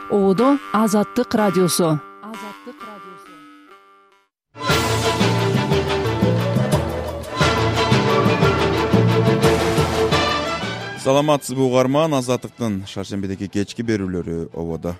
Одо Азаттык радиосу. Саламатсызбы угарман, Азаттыктын шаршембидеги кечки берүүлөрү ободо.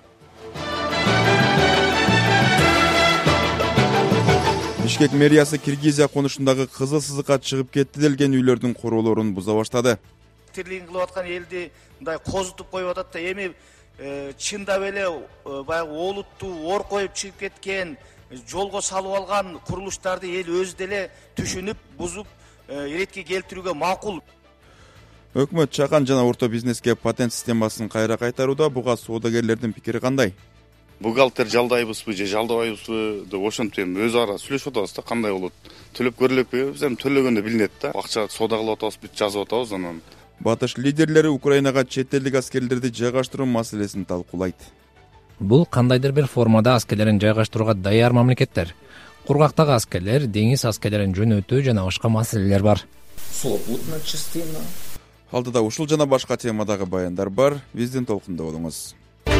Бишкек мэриясы Киргизия конушундагы кызыл сызыкка чыгып кетти делген үйлөрдүн курулуурун буза баштады. Тирлигин кылып аткан элди мындай козутуп коюп атат да, эми чындап эле баягы олутту ор коюп чыгып кеткен, жолго салып алган курулуштарды эл өзү деле түшүнүп, бузуп, иретке келтирүүгө макул. Өкмөт чакан жана орто бизнеске патент системасын кайра кайтарууда, буга соодагерлердин пикири кандай? Бухгалтер жалдайбызбы же жалдабайбызбы деп ошентип эми өз ара сүйлөшүп атабыз да, кандай болот. Төлөп көрөлөкпү? Биз эми төлөгөндө билинет да. Акча соода кылып атабыз, бүт жазып атабыз анан. Батыш лидерлери Украинага чет элдик аскерлерди жайгаштыруу маселесин талкуулайт. Бул кандайдыр бир формада аскерлерин жайгаштырууга даяр мамлекеттер. Кургактагы аскерлер, деңиз аскерлерин жөнөтүү жана башка маселелер бар. Сухопутная частина. Алдыда ушул жана башка темадагы баяндар бар. Биздин толкунда болуңуз.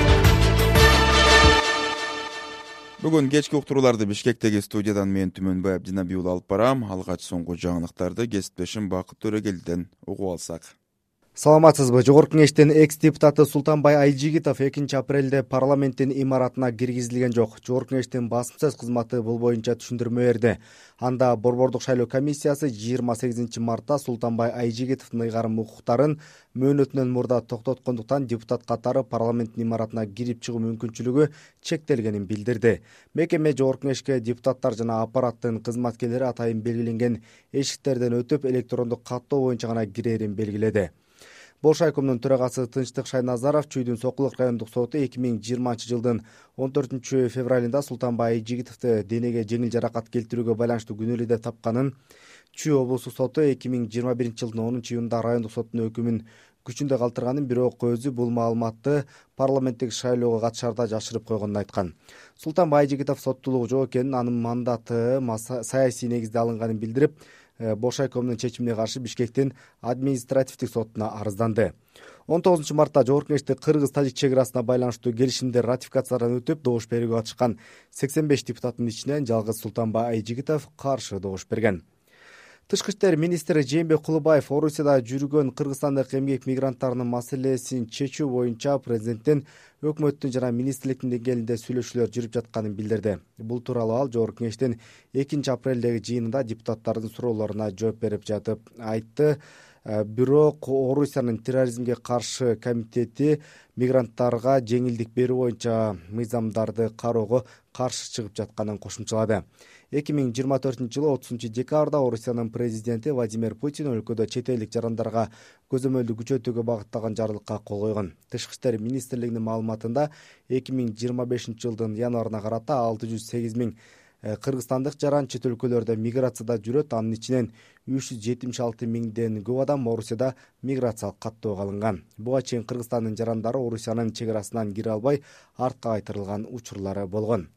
Бүгүн кечки уктурууларды Бишкектеги студиядан мен Түмөнбай Абдинабий уулу алып барам. Алгач соңку жаңылыктарды кесиптешим Бакыт Төрөгелдиден угуп алсак. Саламатсызбы? Жогорку кеңештин экс-депутаты Султанбай Айжигитов 2-апрелде парламенттин имаратына киргизилген жок. Жогорку кеңештин басым сөз кызматы бул боюнча түшүндүрмө берди. Анда Борбордук шайлоо комиссиясы 28 мартта Султанбай Айжигитовдун ыйгарым укуктарын мөөнөтүнөн мурда токтоткондуктан депутат катары парламенттин имаратына кирип чыгуу мүмкүнчүлүгү чектелгенин билдирди. Мекеме жогорку кеңешке депутаттар жана аппараттын кызматкерлери атайын белгиленген эшиктерден өтүп электрондук каттоо боюнча гана кирерин белгиледи. Болшайкомдун төрагасы Тынчтык Шайназаров Чүйдүн Сокулук райондук соту 2020 жылдын 14 февралында Султанбай Айжигитовду денеге жеңил жаракат келтирүүгө байланыштуу күнөөлүү деп тапканын, Чүй облустук соту 2021 жылдын 10 июнда райондук соттун өкүмүн күчүндө калтырганын, бирок өзү бул маалыматты парламенттик шайлоого катышарда жашырып койгонун айткан. Султанбай Айжигитов соттуулугу жок экенин, анын мандаты саясий негизде алынганын билдирип, Болшайкомдун чечимине каршы Бишкектин административдик сотуна арызданды. 19 мартта жогорку кеңеште кыргыз-тажик чек арасына байланыштуу келишимдер ратификациядан өтүп, добуш берүүгө катышкан 85 депутаттын ичинен жалгыз Султанбай Айжигитов каршы добуш берген. Тышкы иштер министри Жээнбек Кулубаев Орусияда жүргөн кыргызстандык эмгек мигранттарынын маселесин чечүү боюнча президенттин, өкмөттүн жана министрликтин деңгээлинде сүйлөшүүлөр жүрүп жатканын билдирди. Бул тууралуу ал жогорку кеңештин 2-апрелдеги жыйынында депутаттардын суроолоруна жооп берип жатып айтты. Бирок Орусиянын терроризмге каршы комитети мигранттарга жеңилдик берүү боюнча мыйзамдарды кароого каршы чыгып жатканын кошумчалады. 2024 жылы 30 декабрда Орусиянын президенти Владимир Путин өлкөдө чет элдик жарандарга көзөмөлдү күчөтүүгө багытталган жарлыкка кол койгон. Тышкы иштер министрлигинин маалыматында 2025 жылдын январына карата 608 миң кыргызстандык жаран чет өлкөлөрдө миграцияда жүрөт. Анын ичинен 376 миңден көп адам Орусияда миграциялык каттоого алынган. Буга чейин Кыргызстандын жарандары Орусиянын чек арасынан кире албай артка кайтарылган учурлары болгон.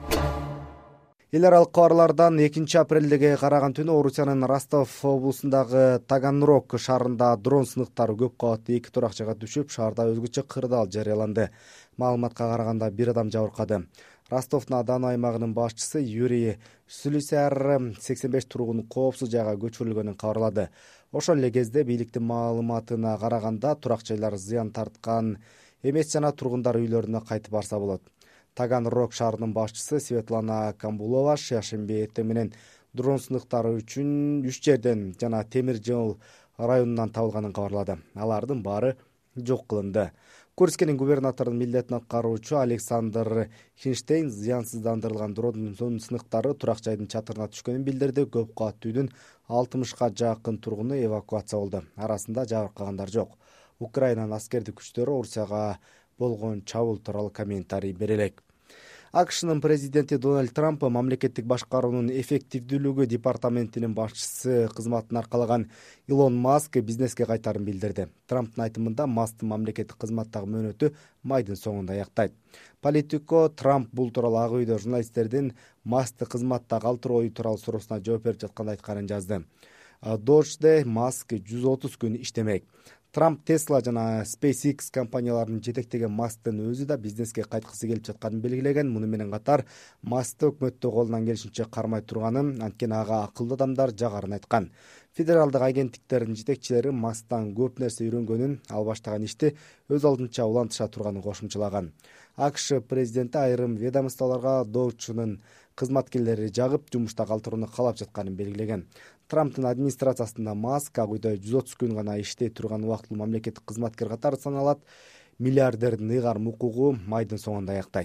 Эл аралык кабарлардан 2-апрелдеги караган түнү Орусиянын Ростов облусундагы Таганрог шаарында дрон сыныктары көп кабаттуу 2 туракчага түшүп, шаарда өзгөчө кырдаал жарыяланды. Маалыматка караганда 1 адам жабыркады. Ростов-на-Дону аймагынын башчысы Юрий Сулисяр 85 тургун коопсуз жайга көчүрүлгөнүн кабарлады. Ошол эле кезде бийликтин маалыматына караганда турак жайлар зыян тарткан эмес жана тургундар үйлөрүнө кайтып барса болот. Таганрог шаарынын башчысы Светлана Камбулова шашемби эртең менен дрон сыныктары үчүн 3 жерден жана Темир жол районунан табылганын кабарлады. Алардын баары жок кылынды. Курскенин губернаторунун милдетин аткаруучу Александр Хинштейн зыянсыздандырылган дрон сыныктары турак жайдын чатырына түшкөнүн билдирди. Көп кабаттуу үйдүн 60га жакын тургуну эвакуация болду. Арасында жабыркагандар жок. Украинанын аскердик күчтөрү Орусияга болгон чабуул тууралуу комментарий бере элек. АКШнын президенти Дональд Трамп мамлекеттик башкаруунун эффективдүүлүгү департаментинин башчысы кызматын аркалаган Илон Маск бизнеске кайтарын билдирди. Трамптын айтымында Масктын мамлекеттик кызматтагы мөөнөтү майдын соңунда аяктайт. Политико Трамп бул тууралуу Ак үйдө журналисттердин Маскты кызматта калтыруу ою тууралуу суроосуна жооп берип жатканда айтканын жазды. Dodge'de Маск 130 күн иштемек. Трамп Tesla жана SpaceX компанияларын жетектеген Масктын өзү да бизнеске кайткысы келип жатканын белгилеген. Муну менен катар Маскты өкмөттө колунан келишинче кармай турганын, анткени ага акылдуу адамдар жагарын айткан. Федералдык агенттиктердин жетекчилери Масктан көп нерсе үйрөнгөнүн, ал баштаган ишти өз алдынча улантыша турганын кошумчалаган. АКШ президенти айрым ведомстволорго Dodge'нын кызматкерлери жагып, жумушта калтырууну каалап жатканын белгилеген. Трамптын администрациясында Маск ак үйдө 130 күн гана иштей турган убактылуу мамлекеттик кызматкер катары саналат. Миллиардердин ыйгарым укугу майдын соңунда аяктайт.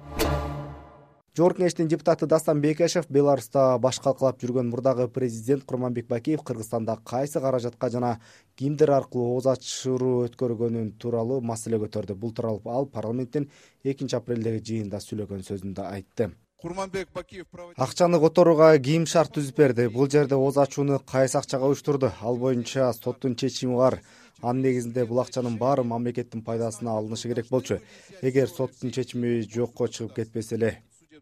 Жогорку Кеңештин депутаты Дастан Бекешев Беларуста баш калкалап жүргөн мурдагы президент Курманбек Бакиев Кыргызстанда кайсы каражатка жана кимдер аркылуу ооз ачышыруу өткөргөнү тууралуу маселе көтөрдү. Бул тууралуу ал парламенттин 2-апрелдеги жыйынында сүйлөгөн сөзүндө айтты. Курманбек Бакиев акчаны которууга ким шарт түзүп берди? Бул жерде ооз ачууну кайсы акчага уюштурду? Ал боюнча соттун чечими бар. Анын негизинде бул акчанын баары мамлекеттин пайдасына алынышы керек болчу. Эгер соттун чечими жокко чыгып кетпесе эле,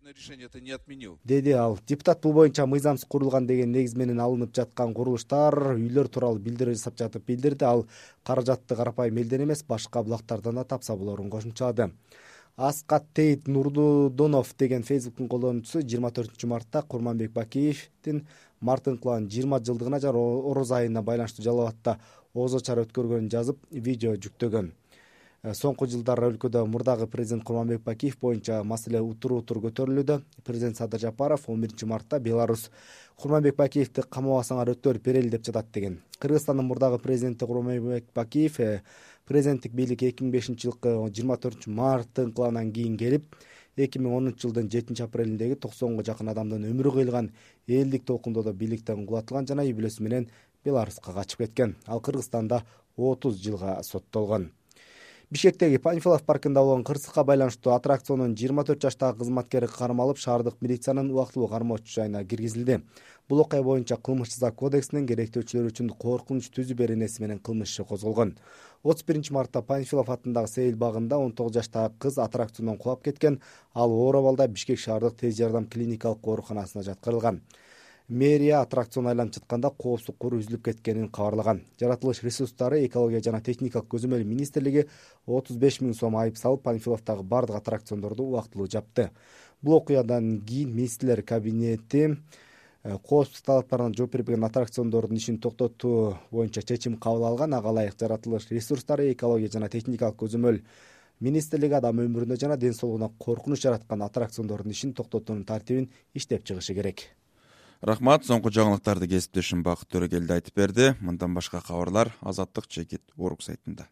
деди ал. Депутат бул боюнча мыйзамсыз курулган деген негиз менен алынып жаткан курулуштар, үйлөр тууралуу билдирүү жасап жатып билдирди. Ал каражатты карапайым элден эмес, башка булактардан да тапса болорун кошумчалады. Аскат Тейт Нурдунов деген Facebook'тун колдонуучусу 24 мартта Курманбек Бакиевдин март инкылабынын 20 жылдыгына жана ороз айына байланыштуу Жалал абадта ооз ачар өткөргөнүн жазып, видео жүктөгөн. Соңку жылдары өлкөдө мурдагы президент Курманбек Бакиев боюнча маселе утур көтөрүлүүдө. Президент Садыр Жапаров 11 мартта Беларусь Курманбек Бакиевди камабасаңар өткөрүп берели деп жатат деген. Кыргызстандын мурдагы президенти Курманбек Бакиев президенттик бийлик 2005 жылкы 24 март инкылабынан кийин келип, 2010 жылдын 7 апрелиндеги 90га жакын адамдын өмүрү кыйылган элдик толкундоодо бийликтен кулатылган жана үй бүлөсү менен Беларуска качып кеткен. Ал Кыргызстанда 30 жылга соттолгон. Бишкектеги Панфилов паркында болгон кырсыкка байланыштуу аттракционун 24 жаштагы кызматкери кармалып, шаардык милициянын убактылуу кармоочу жайына киргизилди. Бул окуя боюнча кылмыш жаза кодексинин керектөөчүлөр үчүн коркунуч түзүү беренеси менен кылмыш иши козголгон. 31 мартта Панфилов атындагы Сейил багында 19 жаштагы кыз аттракциондон кулап кеткен. Ал оор абалда Бишкек шаардык тез жардам клиникалык ооруканасына жаткырылган. Мэрия аттракцион айланып жатканда коопсуздук куру үзүлүп кеткенин кабарлаган. Жаратылыш ресурстары, экология жана техникалык көзөмөл министрлиги 35 000 сом айып салып, Панфиловдагы бардык аттракциондорду убактылуу жапты. Бул окуядан кийин министрлер кабинети коопсуздук талаптарына жооп бербеген аттракциондордун ишин токтотуу боюнча чечим кабыл алган. Ага ылайык жаратылыш ресурстары, экология жана техникалык көзөмөл министрлиги адам өмүрүнө жана ден соолугуна коркунуч жараткан аттракциондордун ишин токтотуунун тартибин иштеп чыгышы керек. Рахмат, соңку жаңылыктарды кесиптешим Бакыт Төрөгелди айтып берди. Мындан башка кабарлар Азаттык чекит Орг сайтында.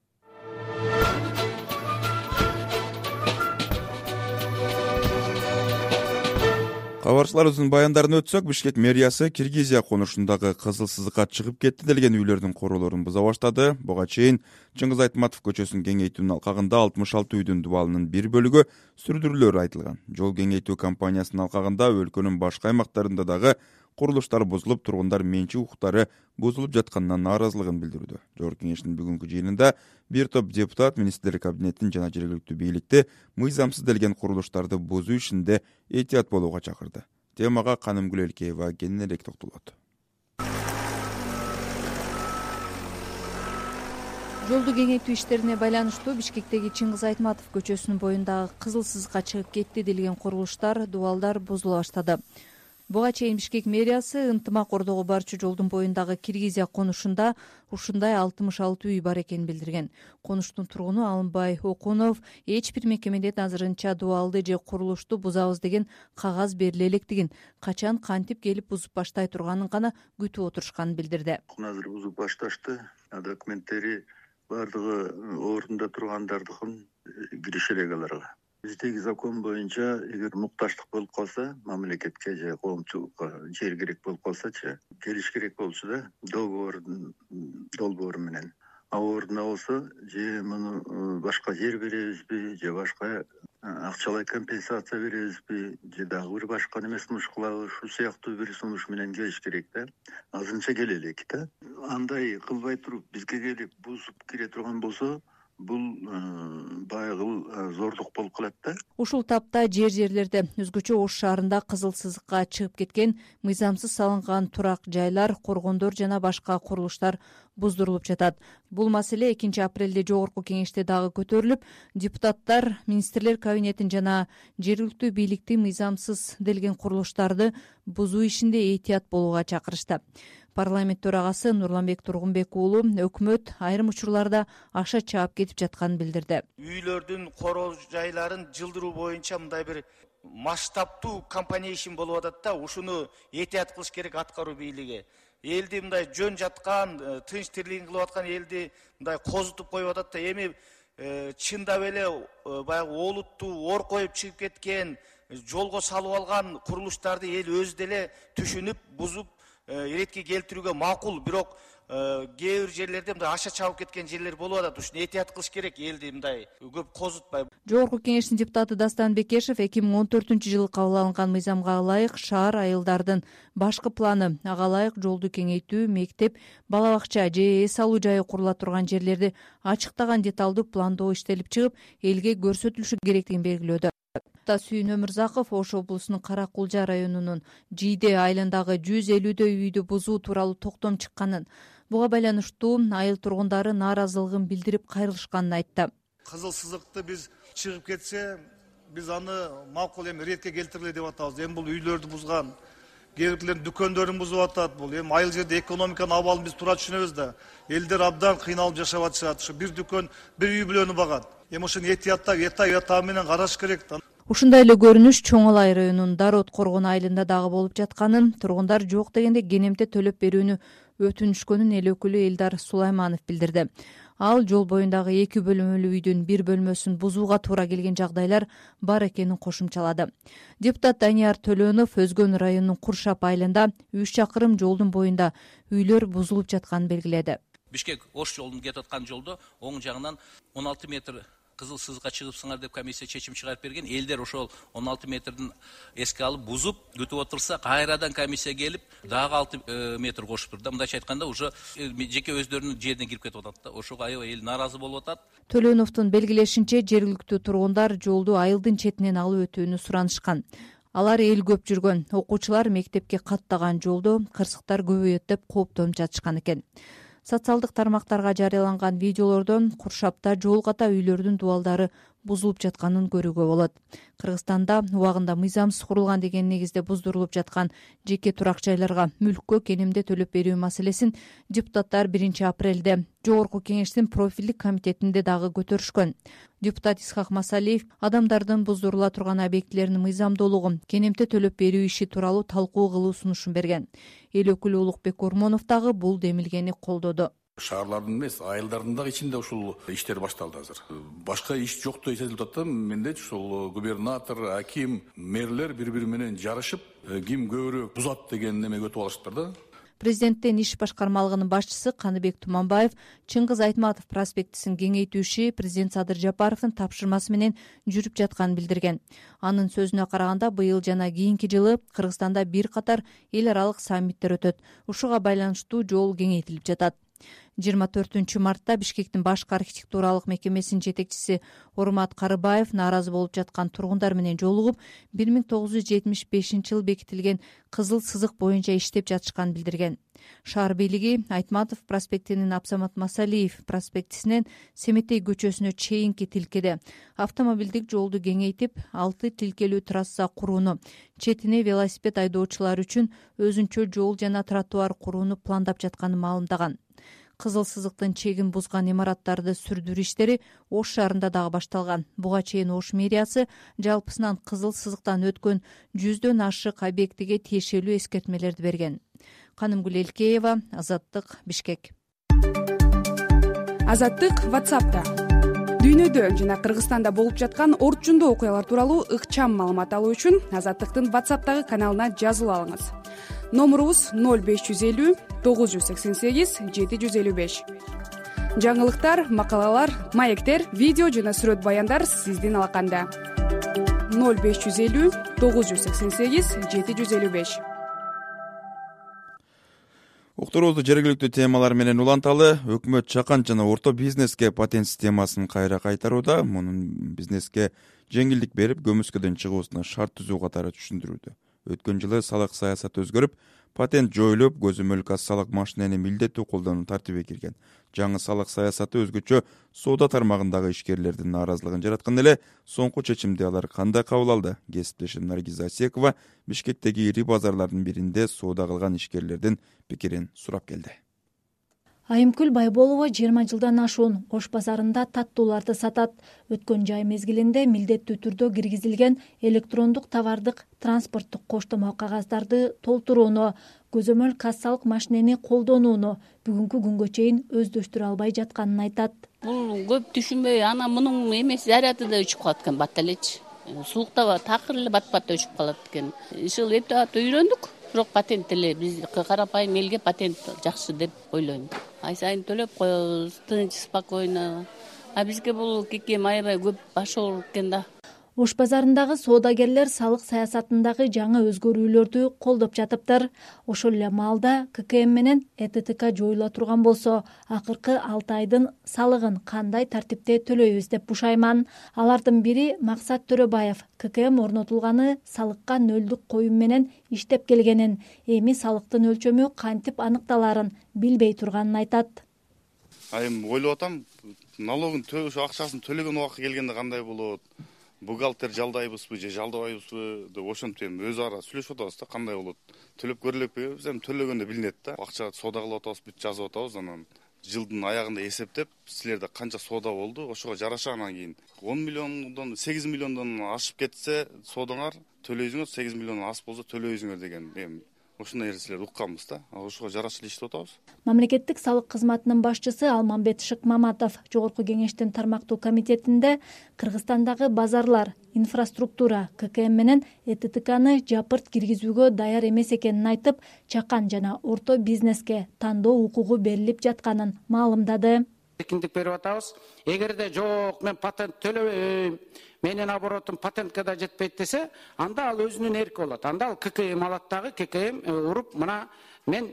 Кабарчыларыбыздын баяндарын өтсөк, Бишкек мэриясы Киргизия конушундагы кызыл сызыкка чыгып кетти делген үйлөрдүн короолорун буза баштады. Буга чейин Чыңгыз Айтматов көчөсүнүн кеңейтүүнүн алкагында 66 үйдүн дубалынын бир бөлүгү сүрдүрүлөрү айтылган. Жол кеңейтүү кампаниясынын алкагында өлкөнүн башка аймактарында дагы курулуштар бузулуп, тургундар менчик укуктары бузулуп жатканына нааразылыгын билдирүүдө. Жогорку Кеңештин бүгүнкү жыйынында бир топ депутат министрлер кабинетин жана жергиликтүү бийликти мыйзамсыз делген курулуштарды бузуу ишинде этият болууга чакырды. Темага Канымгүл Элкеева кененирээк токтолот. Жолду кеңейтүү иштерине байланыштуу Бишкектеги Чыңгыз Айтматов көчөсүнүн боюндагы кызыл сызыкка чыгып кетти делген курулуштар, дубалдар бузула баштады. Буга чейин Бишкек мэриясы ынтымак Ордого барчу жолдун боюндагы Киргизия конушунда ушундай 66 үй бар экенин билдирген. Конуштун тургуну Алымбай Окунов эч бир мекемеден азырынча дубалды же курулушту бузабыз деген кагаз бериле электигин, качан кантип келип бузуп баштай турганын гана күтүп отурушканын билдирди. Азыр бузуп башташты. Документтери бардыгы ордунда тургандардыкын киришерек аларга. Биздеги закон боюнча эгер мукташтык болуп калса, мамлекетке же коомчулукка жер керек болуп калсачы, келиш керек болчу да, долбоору менен. А ордуна болсо, же муну башка жер беребизби, же башка акчалай компенсация беребизби, же дагы бир башка неме сунуш кылабыз, ушул сыяктуу бир сунуш менен келиш керек да. Азырынча келе элек да. Андай кылбай туруп бизге келип бузуп кире турган болсо, бул байгыл зордук болуп калат да. Ушул тапта жерлерде өзгөчө Ош шаарында кызыл сызыкка чыгып кеткен мыйзамсыз салынган турак жайлар, коргондор жана башка курулуштар буздурулуп жатат. Бул маселе 2-апрелде жогорку кеңеште дагы көтөрүлүп, депутаттар министрлер кабинетин жана жергиликтүү бийликти мыйзамсыз делген курулуштарды бузуу ишинде этият болууга чакырышты. Парламент төрагасы Нурланбек Тургунбек уулу өкмөт айрым учурларда акча чаап кетип жатканын билдирди. Үйлөрдүн короо жайларын жылдыруу боюнча мындай бир масштабтуу компания ишин болуп атат да, ушуну этият кылыш керек аткаруу бийлиги. Элди мындай жөн жаткан, тынч тирлигин кылып аткан элди мындай козутуп коюп атат да, эми чындап эле баягы олуттуу ор коюп чыгып кеткен, жолго салып алган курулуштарды эл өзү деле түшүнүп, бузуп иретке келтирүүгө макул, бирок кээ бир жерлерде мындай аша чабып кеткен жерлер болуп атат. Ушуну этият кылыш керек, элди мындай көп козутпай. Жогорку кеңештин депутаты Дастан Бекешев 2014-жылы кабыл алынган мыйзамга ылайык шаар айылдардын башкы планы, ага ылайык жолду кеңейтүү, мектеп, бала бакча же эс алуу жайы курула турган жерлерди ачыктаган деталдуу пландоо иштелип чыгып, элге көрсөтүлүшү керектигин белгилөөдө. Сүйүн Өмүрзаков Ош облусунун Кара-Кулжа районунун Жийде айылындагы 150дөй үйдү бузуу тууралуу токтом чыкканын, буга байланыштуу айыл тургундары нааразылыгын билдирип кайрылышканын айтты. Кызыл сызыкты биз чыгып кетсе, биз аны макул эми иретке келтирели деп атабыз. Эми бул үйлөрдү бузган, кээ бирлердин дүкөндөрүн бузуп атат. Бул эми айыл жерде экономиканын абалын биз туура түшүнөбүз да. Элдер абдан кыйналып жашап атышат. Ушу бир дүкөн, бир үй бүлөнү багат. Эми ошону этияттап, эта менен караш керек да. Ушундай эле көрүнүш Чоң Алай районунун Дарот Коргон айылында дагы болуп жатканын, тургундар жок дегенде кенемте төлөп берүүнү өтүнүшкөнүн эл өкүлү Элдар Сулайманов билдирди. Ал жол боюндагы 2 бөлмөлүү үйдүн 1 бөлмөсүн бузууга туура келген жагдайлар бар экенин кошумчалады. Депутат Данияр Төлөнов Өзгөн районунун Куршап айылында 3 чакырым жолдун боюнда үйлөр бузулуп жатканын белгиледи. Бишкек Ош жолунун кетип аткан жолдо оң жагынан 16 метр кызыл сызыкка чыгыпсыңар деп комиссия чечим чыгарып берген. Элдер ошол 16 метрдин эске алып бузуп күтүп отурса, кайрадан комиссия келип дагы 6 метр кошуп турду. Мындайча айтканда, уже жеке өздөрүнүн жерине кирип кетип атат да. Ошого аябай эл нааразы болуп атат. Төлөновдун белгилешинче, жергиликтүү тургундар жолду айылдын четинен алып өтүүнү суранышкан. Алар эл көп жүргөн, окуучулар мектепке каттаган жолдо кырсыктар көбөйөт деп кооптонуп жатышкан экен. Социалдык тармактарга жарыяланган видеолордон Куршапта жол ката үйлөрдүн дубалдары бузулуп жатканын көрүүгө болот. Кыргызстанда убагында мыйзамсыз курулган деген негизде буздурулуп жаткан жеке турак жайларга мүлккө кенемде төлөп берүү маселесин депутаттар 1-апрелде жогорку кеңештин профилдик комитетинде дагы көтөрүшкөн. Депутат Исхак Масалиев адамдардын буздурула турган объектилеринин мыйзамдуулугун, кенемте төлөп берүү иши тууралуу талкуу кылуу сунушун берген. Эл өкүлү Улукбек Ормонов дагы бул демилгени колдоду. Шаарлардын эмес, айылдардын дагы ичинде ушул иштер башталды азыр. Башка иш жоктой эсептелип атат. Мендечи ушул губернатор, аким, мэрлер бири-бири менен жарышып, ким көбүрөөк бузат деген немеге өтүп алышыптыр да. Президенттин иш башкармалыгынын башчысы Каныбек Туманбаев Чыңгыз Айтматов проспектисин кеңейтүү иши президент Садыр Жапаровдун тапшырмасы менен жүрүп жатканын билдирген. Анын сөзүнө караганда, быйыл жана кийинки жылы Кыргызстанда бир катар эл аралык саммиттер өтөт. Ушуга байланыштуу жол кеңейтилип жатат. 24-мартта Бишкектин башкы архитектуралык мекемесинин жетекчиси Урмат Карыбаев нааразы болуп жаткан тургундар менен жолугуп, 1975-жылы бекитилген кызыл сызык боюнча иштеп жатышканын билдирген. Шаар бийлиги Айтматов проспектинин Абсамат Масалиев проспектисинен Семетей көчөсүнө чейинки тилкеде автомобилдик жолду кеңейтип, 6 тилкелүү трасса курууну, четине велосипед айдоочулар үчүн өзүнчө жол жана тротуар курууну пландап жатканын маалымдаган. Кызыл сызыктын чегин бузган имараттарды сүрдүрүү иштери Ош шаарында дагы башталган. Буга чейин Ош мэриясы жалпысынан кызыл сызыктан өткөн 100дөн ашык объектиге тиешелүү эскертмелерди берген. Канымгүл Элкеева, Азаттык, Бишкек. Азаттык WhatsApp'та. Дүйнөдө жана Кыргызстанда болуп жаткан орчундуу окуялар тууралуу ыкчам маалымат алуу үчүн Азаттыктын WhatsApp'тагы каналына жазылып алыңыз. Номурубуз 0550 988 755. Жаңылыктар, макалалар, маектер, видео жана сүрөт баяндар сиздин алаканда. 0550 988 755. Уктуруубузду жергиликтүү темалар менен уланталы. Өкмөт чакан жана орто бизнеске патент системасын кайра кайтарууда. Мунун бизнеске жеңилдик берип, көмүскөдөн чыгуусуна шарт түзүү катары түшүндүрүүдө. Өткөн жылы салык саясаты өзгөрүп, патент жоюлуп, көзөмөл кассалык машинени милдеттүү колдонуу тартиби кирген. Жаңы салык саясаты өзгөчө соода тармагындагы ишкерлердин нааразылыгын жараткан эле. Соңку чечимди алар кандай кабыл алды? Кесиптешим Наргиза Асекова Бишкектеги ири базарлардын биринде соода кылган ишкерлердин пикирин сурап келди. Айымкүл Байболова 20 жылдан ашуун Ош базарында таттууларды сатат. Өткөн жай мезгилинде милдеттүү түрдө киргизилген электрондук товардык транспорттук коштомо кагаздарды толтурууну, көзөмөл кассалык машинени колдонууну бүгүнкү күнгө чейин өздөштүрө албай жатканын айтат. Бул көп түшүнбөй, ана мунун эмеси заряды да өчүп калат экен, бат элечи. Сулукта такыр эле бат өчүп калат экен. Ишыл эптеп үйрөндүк. Бирок патент эле биз карапайым элге патент жакшы деп ойлойм. Ай сайын төлөп коебуз, тынч, спокойно. А бизге бул кекем аябай көп баш ооруп экен да. Ош базарындагы соодагерлер салык саясатындагы жаңы өзгөрүүлөрдү колдоп жатыптыр. Ошол эле маалда ККМ менен ЭТТК жоюла турган болсо, акыркы 6 айдын салыгын кандай тартипте төлөйбүз деп бушайман. Алардын бири Максат Төрөбаев ККМ орнотулганы салыкка нөлдүк коюм менен иштеп келгенин, эми салыктын өлчөмү кантип аныкталарын билбей турганын айтат. Айым ойлоп атам, налогун акчасын төлөгөн убакыт келгенде кандай болот? Бухгалтер жалдайбызбы же жалдабайбызбы деп ошентип эми өз ара сүйлөшүп атабыз да, кандай болот. Төлөп көрүлөкпү? Биз эми төлөгөндө билинет да. Акча соода кылып атабыз, бүт жазып атабыз, анан жылдын аягында эсептеп, силерде канча соода болду, ошого жараша анан кийин 10 миллиондон 8 миллиондон ашып кетсе соодаңар төлөйсүңөр, 8 миллиондон аз болсо төлөйсүңөр деген эми ушундай нерселерди укканбыз да. Ошого жараша эле иштеп атабыз. Мамлекеттик салык кызматынын башчысы Алмамбет Шыкмаматов Жогорку кеңештин тармактуу комитетинде Кыргызстандагы базарлар, инфраструктура, ККМ менен ЭТТКны жапырт киргизүүгө даяр эмес экенин айтып, чакан жана орто бизнеске тандоо укугу берилип жатканын маалымдады. Эркиндик берип атабыз. Эгерде жок, мен патент төлөбөйм, менин оборотум патентке да жетпейт десе, анда ал өзүнүн эрки болот. Анда ал ККМ алат дагы, ККМ уруп, мына мен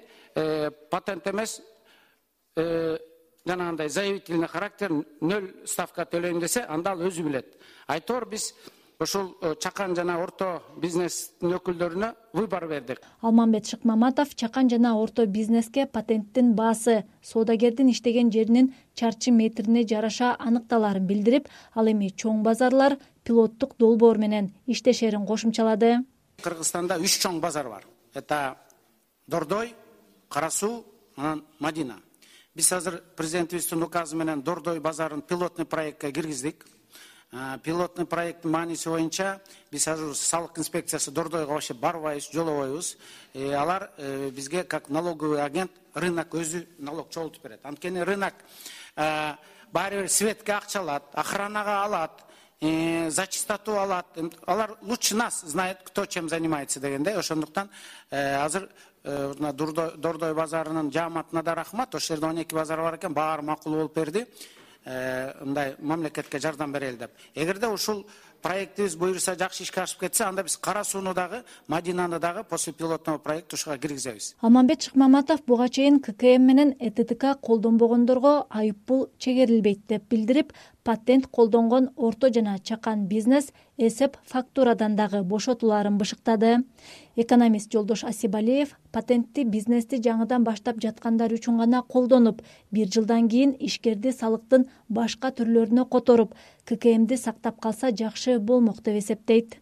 патент эмес, жанагындай заявительный характер 0 ставка төлөйм десе, анда ал өзү билет. Айтор биз ошол чакан жана орто бизнестин өкүлдөрүнө выбор бердик. Алмамбет Шыкмаматов чакан жана орто бизнеске патенттин баасы, соодагердин иштеген жеринин чарчы метрине жараша аныкталарын билдирип, ал эми чоң базарлар пилоттук долбоор менен иштешерин кошумчалады. Кыргызстанда 3 чоң базар бар. Это Дордой, Кара Суу, анан Мадина. Биз азыр президентибиздин указы менен Дордой базарын пилотный проектке киргиздик. Пилотный проекттин мааниси боюнча биз азыр салык инспекциясы Дордойго вообще барбайбыз, жолобойбуз. Алар бизге как налоговый агент рынок өзү налог чогултуп берет. Анткени рынок баары бир светке акча алат, охранага алат, за чистоту алат. Алар лучше нас знает, кто чем занимается дегенде. Ошондуктан азыр Дордой базарынын жааматына да рахмат. Ошол жерде 12 базар бар экен, баары макул болуп берди. Мындай мамлекетке жардам берели деп. Эгерде ушул проектибиз буюрса жакшы ишке ашып кетсе, анда биз Кара Сууну дагы, Мадинаны дагы после пилотного проекта ушуга киргизебиз. Алмамбет Шыкмаматов буга чейин ККМ менен ЭТТК колдонбогондорго айыппул чегерилбейт деп билдирип, патент колдонгон орто жана чакан бизнес эсеп фактурадан дагы бошотуларын бышыктады. Экономист Жолдош Асибалиев патентти бизнести жаңыдан баштап жаткандар үчүн гана колдонуп, 1 жылдан кийин ишкерди салыктын башка түрлөрүнө которуп, ККМди сактап калса жакшы болмок деп эсептейт.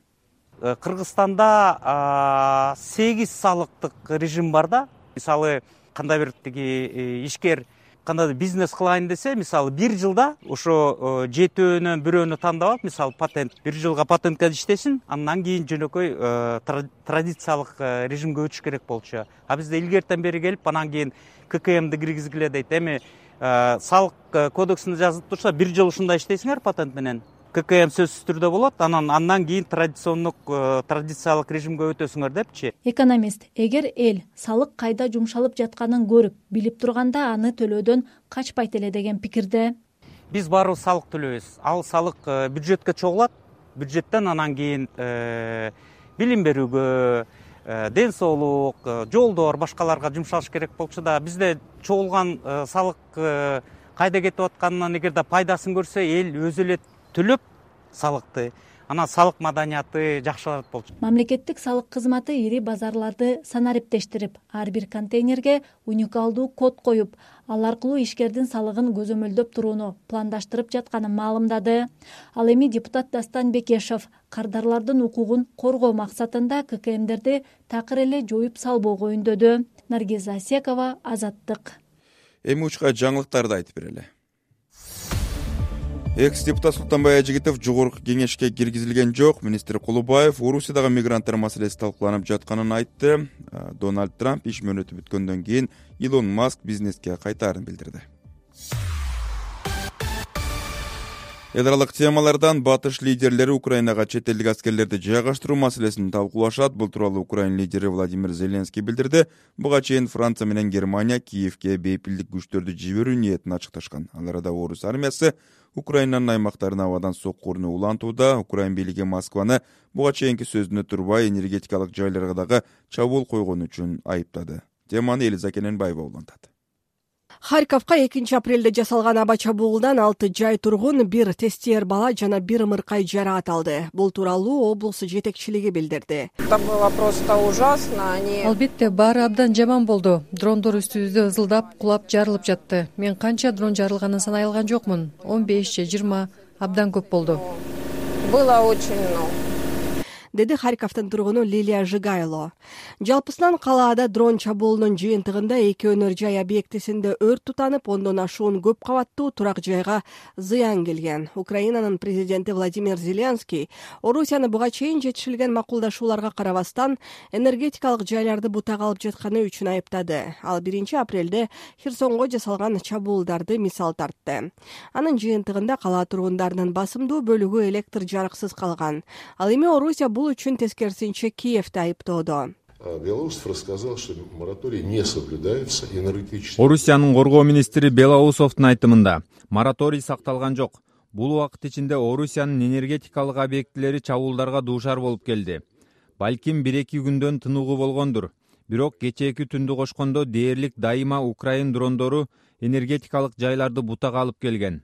Кыргызстанда 8 салыктык режим бар да. Мисалы, кандай бир ишкер кандай бизнес кылайын десе, мисалы 1 жылда ошо 7-өнөн 1-өнү тандап алып, мисалы патент 1 жылга патентке иштесин, андан кийин жөнөкөй традициялык режимге өтүш керек болчу. А бизде илгертен бери келип, анан кийин ККМди киргизгиле дейт. Эми салык кодексинде жазылып турса, 1 жыл ушундай иштейсиңер патент менен. ККМ сөзсүз түрдө болот, андан кийин традициялык режимге өтөсүңөр депчи. Экономист, эгер эл салык кайда жумшалып жатканын көрүп, билип турганда аны төлөөдөн качпайт эле деген пикирде. Биз баарыбыз салык төлөйбүз. Ал салык бюджетке чогулат, бюджеттен анан кийин билим берүүгө, ден соолук, жолдор башкаларга жумшалыш керек болчу да бизде чогулган салык кайда кетип атканынан эгерде пайдасын көрсө эл өзү эле төлөп салыкты, анан салык маданияты жакшырат болчу. Мамлекеттик салык кызматы ири базарларды санариптештирип, ар бир контейнерге уникалдуу код коюп, ал аркылуу ишкердин салыгын көзөмөлдөп турууну пландаштырып жатканын маалымдады. Ал эми депутат Дастан Бекешев кардарлардын укугун коргоо максатында ККМдерди такыр эле жоюп салбоого үндөдү. Наргиза Асекова, Азаттык. Эми учка жаңылыктарды айтып берели. Экс-депутат Султанбай Айжигитов жогорку кеңешке киргизилген жок. Министр Кулубаев Орусиядагы мигранттар маселеси талкууланып жатканын айтты. Дональд Трамп иш мөөнөтү бүткөндөн кийин Илон Маск бизнеске кайтаарын билдирди. Эл аралык темалардан батыш лидерлери Украинага чет элдик аскерлерди жайгаштыруу маселесин талкуулашат. Бул тууралуу Украин лидери Владимир Зеленский билдирди. Буга чейин Франция менен Германия Киевке бейпилдик күчтөрдү жиберүү ниетин ачыкташкан. Ал арада орус армиясы Украинанын аймактарына абадан соккуруну улантууда. Украин бийлиги Москваны буга чейинки сөзүнө турбай энергетикалык жайларга дагы чабуул койгон үчүн айыптады. Теманы Элиза Кененбаева улантат. Харьковка 2 апрелде жасалган аба чабуулдан 6 жай тургун, 1 тестер бала жана 1 ымыркай жараат алды. Бул тууралуу облус жетекчилиги билдирди. Это было просто ужасно. Албетте баары абдан жаман болду. Дрондор үстүбүздө ызылдап, кулап жарылып жатты. Мен канча дрон жарылганын санай алган жокмун. 15 же 20 абдан көп болду. Было очень много. Деди Харьковдун тургуну Лилия Жигайло. Жалпысынан калаада дрон чабуулунун жыйынтыгында 2 өнөр жай объектисинде өрт тутанып, ондон ашуун көп кабаттуу турак жайга зыян келген. Украинанын президенти Владимир Зеленский Орусияны буга чейин жетишилген макулдашууларга карабастан энергетикалык жайларды бутак алып жатканы үчүн айыптады. Ал 1 апрелде Херсонго жасалган чабуулдарды мисал тартты. Анын жыйынтыгында кала тургундарынын басымдуу бөлүгү электр жарыксыз калган. Ал эми Орусия бул үчүн тескерисинче Киевди айыптоодо. Белоусов рассказал, что мораторий не соблюдается, энергетический. Орусиянын коргоо министри Белоусовдун айтымында мораторий сакталган жок. Бул убакыт ичинде Орусиянын энергетикалык объектилери чабуулдарга дуушар болуп келди. Балким 1-2 күндөн тынугу болгондур. Бирок кечээки түндү кошкондо дээрлик дайыма Украин дрондору энергетикалык жайларды бутак алып келген.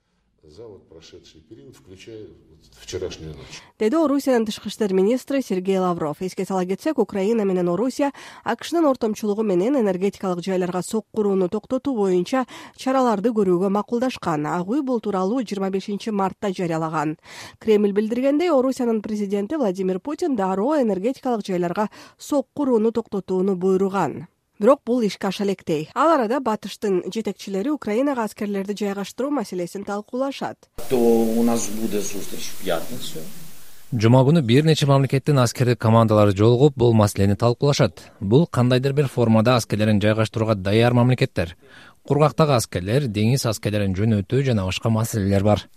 За вот прошедший период, включая вчерашнюю ночь. Деди Орусиянын тышкы иштер министри Сергей Лавров. Эске сала кетсек, Украина менен Орусия АКШнын ортомчулугу менен энергетикалык жайларга соккурууну токтотуу боюнча чараларды көрүүгө макулдашкан. Ак үй бул тууралуу 25 мартта жарыялаган. Кремль билдиргендей, Орусиянын президенти Владимир Путин дароо энергетикалык жайларга соккурууну токтотууну буйруган. Бирок бул ишке аша электей. Ал арада батыштын жетекчилери Украинага аскерлерди жайгаштыруу маселесин талкуулашат. У нас будет встреча в пятницу. Жума күнү бир нече мамлекеттин аскердик командалары жолугуп бул маселени талкуулашат. Бул кандайдыр бир формада аскерлерин жайгаштырууга даяр мамлекеттер. Кургактагы аскерлер, деңиз аскерлерин жөнөтүү жана башка маселелер бар.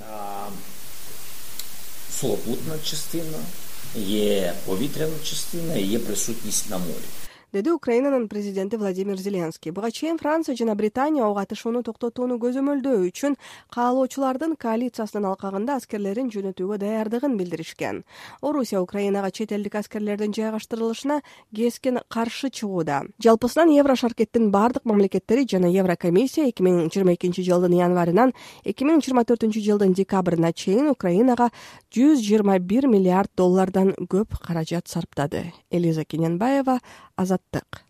Сухопутна частина, повітряна частина, присутність на морі. Деди Украинанын президенти Владимир Зеленский. Буга чейин Франция жана Британия ок атышууну токтотууну көзөмөлдөө үчүн каалоочулардын коалициясынын алкагында аскерлерин жөнөтүүгө даярдыгын билдиришкен. Орусия Украинага чет элдик аскерлердин жайгаштырылышына кескен каршы чыгууда. Жалпысынан Еврошаркеттин бардык мамлекеттери жана Еврокомиссия 2022 жылдын январынан 2024 жылдын декабрына чейин Украинага $121 миллиард көп каражат сарптады. Элиза Кененбаева, Азаттык.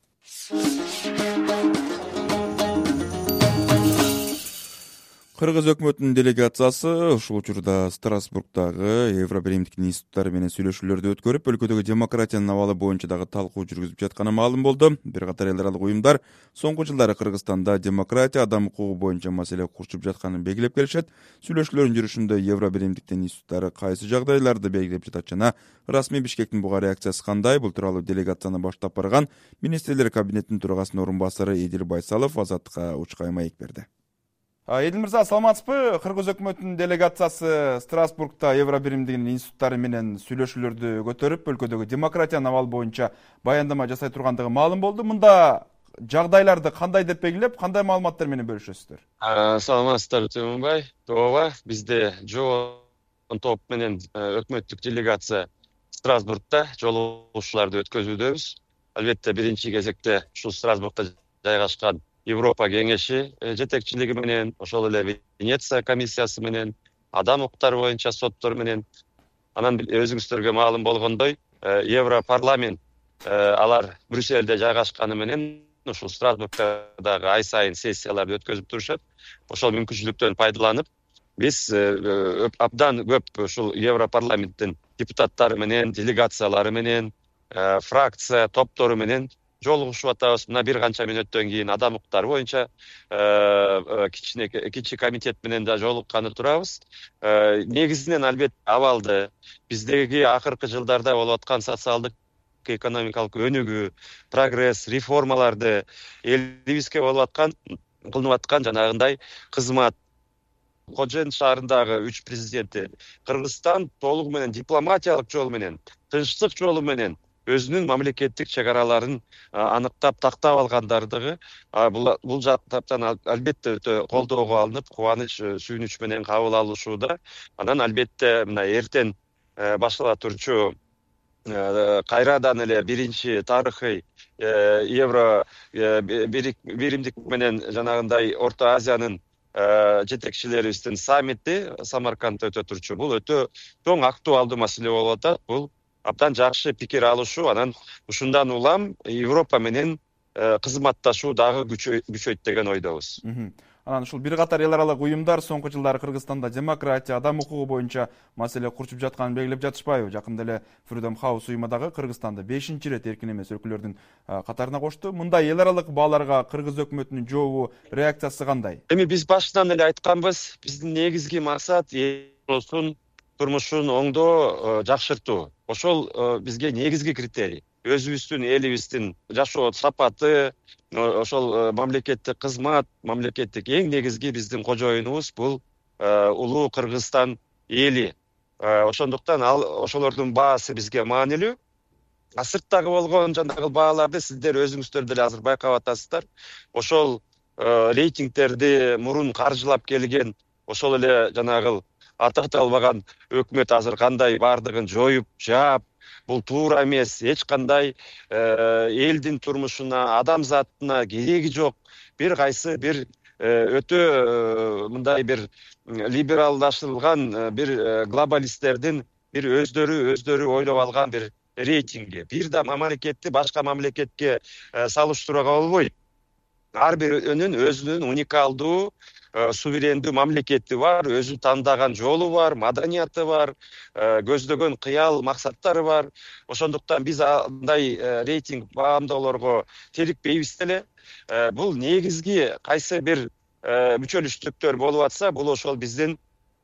Кыргыз өкмөтүнүн делегациясы ушул учурда Страсбургдагы Евробиримдиктин институттары менен сүйлөшүүлөрдү өткөрүп, өлкөдөгү демократиянын абалы боюнча дагы талкуу жүргүзүп жатканы маалым болду. Бир катар эл аралык уюмдар соңку жылдары Кыргызстанда демократия, адам укугу боюнча маселе курчуп жатканын белгилеп келишет. Сүйлөшүүлөрдүн жүрүшүндө Евробиримдиктин институттары кайсы жагдайларды белгилеп жатат жана расмий Бишкектин буга реакциясы кандай? Бул тууралуу делегацияны баштап барган министрлер кабинетинин төрагасынын орун басары Эдил Байсалов Азаттыкка учка маек берди. Эдил мырза, саламатсызбы? Кыргыз өкмөтүнүн делегациясы Страсбургда Евробиримдигинин институттары менен сүйлөшүүлөрдү көтөрүп, өлкөдөгү демократиянын абалы боюнча баяндама жасай тургандыгы маалым болду. Мында жагдайларды кандай деп белгилеп, кандай маалыматтар менен бөлүшөсүздөр? Саламатсыздар, Түймөнбай. Тооба, бизде жоон топ менен өкмөттүк делегация Strasburgда жолугушууларды өткөзүүдөбүз. Албетте биринчи кезекте ушул Страсбургда жайгашкан Европа кеңеши жетекчилиги менен, ошол эле Венеция комиссиясы менен, адам укуктары боюнча соттор менен, анан өзүңүздөргө маалым болгондой, Европарламент алар Брюссельде жайгашканы менен ушул Страсбургда дагы ай сайын сессияларды өткөзүп турушат. Ошол мүмкүнчүлүктөн пайдаланып, биз абдан көп ушул Европарламенттин депутаттары менен, делегациялары менен, фракция топтору менен жолугушуп атабыз. Мына бир канча мүнөттөн кийин адам укуктары боюнча кичи комитет менен да жолукканы турабыз. Негизинен албетте абалды биздеги акыркы жылдарда болуп аткан социалдык экономикалык өнүгүү, прогресс, реформаларды элибизге болуп аткан кылынып аткан жанагындай кызмат. Кожен шаарындагы 3 президенти Кыргызстан толугу менен дипломатиялык жол менен, тынчтык жолу менен өзүнүн мамлекеттик чек араларын аныктап тактап алгандардыгы бул жактан албетте өтө колдоого алынып, кубаныч, сүйүнүч менен кабыл алышууда. Анан албетте мына эртең баштала турчу кайрадан эле биринчи тарыхый евро биримдик менен жанагындай Орто Азиянын жетекчилерибиздин саммити Самаркандда өтө турчу. Бул өтө чоң актуалдуу маселе болуп атат. Бул абдан жакшы пикир алышуу, анан ушундан улам Европа менен кызматташуу дагы күчөйт деген ойдобуз. Анан ушул бир катар эл аралык уюмдар соңку жылдары Кыргызстанда демократия, адам укугу боюнча маселе курчуп жатканын белгилеп жатышпайбы? Жакында эле Freedom House уюму дагы Кыргызстанды 5-чи ирет эркин эмес өлкөлөрдүн катарына кошту. Мындай эл аралык бааларга Кыргыз өкмөтүнүн жообу, реакциясы кандай? Эми биз башынан эле айтканбыз, биздин негизги максат элдин турмушун оңдоо, жакшыртуу. Ошол бизге негизги критерий. Өзүбүздүн элибиздин жашоо сапаты, ошол мамлекеттик кызмат, мамлекеттик эң негизги биздин кожоюнубуз бул улуу Кыргызстан эли. Ошондуктан ошолордун баасы бизге маанилүү. Сырттагы болгон жанагы бааларды сиздер өзүңүздөр деле азыр байкап атасыздар. Ошол рейтингтерди мурун каржылап келген, ошол эле жанагы атакталбаган өкмөт азыр кандай бардыгын жоюп, жаап, бул туура эмес, эч кандай элдин турмушуна, адамзатына кереги жок. Бир кайсы бир өтө мындай бир либералдашылган бир глобалисттердин бир өздөрү ойлоп алган бир рейтинги. Бир да мамлекетти башка мамлекетке салыштырууга болбойт. Ар биринин өзүнүн уникалдуу суверендүү мамлекети бар, өзү тандаган жолу бар, маданияты бар, көздөгөн кыял максаттары бар. Ошондуктан биз андай рейтинг баамдоолорго терикпейбиз деле. Бул негизги кайсы бир мүчөлүштүктөр болуп атса, бул ошол биздин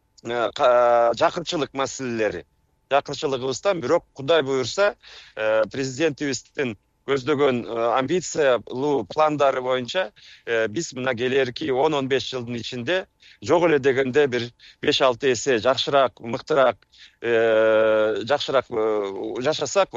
жакырчылык маселелери. Жакырчылыгыбыздан бирок Кудай буюрса, президентибиздин көздөгөн амбициялуу пландары боюнча биз мына келерки 10-15 жылдын ичинде жок эле дегенде бир 5-6 эсе жакшыраак, мыктыраак, жакшыраак жашасак,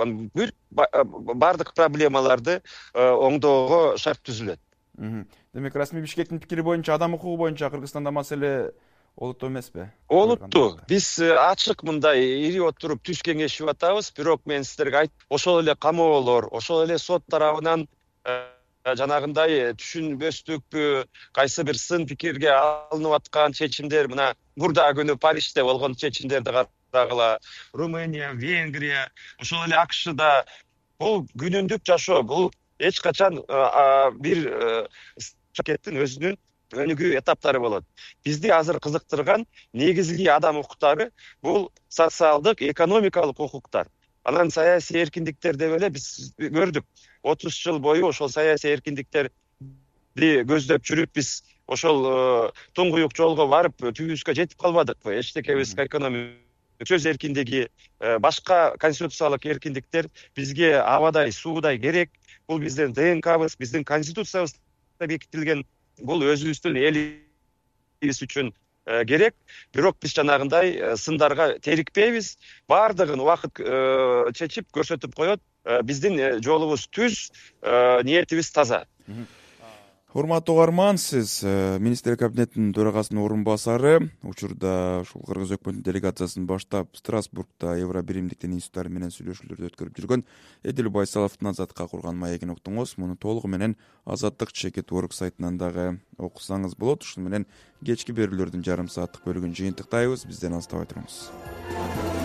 бардык проблемаларды оңдоого шарт түзүлөт. Демек, расмий Бишкектин пикири боюнча адам укугу боюнча Кыргызстанда маселе олуттуу эмеспи? Олуттуу. Биз ачык мындай ири отуруп түш кеңешип атабыз, бирок мен сиздерге ошол эле камоолор, ошол эле сот тарабынан жанагындай түшүнбөстүкпү, кайсы бир сын пикирге алынып аткан чечимдер, мына мурда күнү Парижде болгон чечимдерди карагыла, Румыния, Венгрия, ошол эле АКШда бул күнүмдүк жашоо, бул эч качан бир мамлекеттин өзүнүн өнүгүү этаптары болот. Бизди азыр кызыктырган негизги адам укуктары бул социалдык, экономикалык укуктар. Анан саясий эркиндиктер деп эле биз көрдүк. 30 жыл бою ошол саясий эркиндиктерди көздөп жүрүп биз ошол туңгуюк жолго барып түбүбүзгө жетип калбадыкпы? Эчтекебиз экономик сөз эркиндиги, башка конституциялык эркиндиктер бизге абадай, суудай керек. Бул биздин ДНКбыз, биздин конституциябызда бекитилген. Бул өзүбүздүн элибиз үчүн керек. Бирок биз жанагындай сындарга терикпейбиз. Бардыгын убакыт чечип көрсөтүп коет. Биздин жолубуз түз, ниетибиз таза. Урматтуу угарман, сиз министрлер кабинетинин төрагасынын орун басары, учурда ушул Кыргыз өкмөтүнүн делегациясын баштап Страсбургда Евро биримдиктин институттары менен сүйлөшүүлөрдү өткөрүп жүргөн Эдил Байсаловдун Азаттыкка курган маегин уктуңуз. Муну толугу менен Азаттык @org сайтынан дагы окусаңыз болот. Ушуну менен кечки берүүлөрдүн жарым сааттык бөлүгүн жыйынтыктайбыз. Бизден алыстабай туруңуз.